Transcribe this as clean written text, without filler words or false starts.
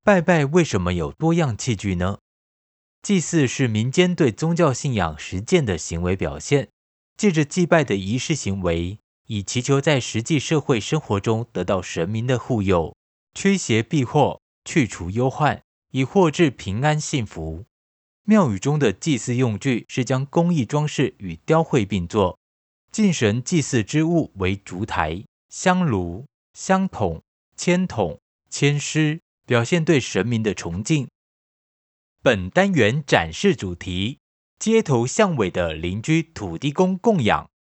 拜拜为什么有多样器具呢？祭祀是民间对宗教信仰实践的行为表现，借着祭拜的仪式行为，以祈求在实际社会生活中得到神明的护佑，驱邪避祸，去除忧患，以获致平安幸福。庙宇中的祭祀用具是将工艺装饰与雕绘并作，敬神祭祀之物为烛台、香炉、香筒、签筒、签诗，表现对神明的崇敬。本单元展示主题：街头巷尾的邻居土地公供养。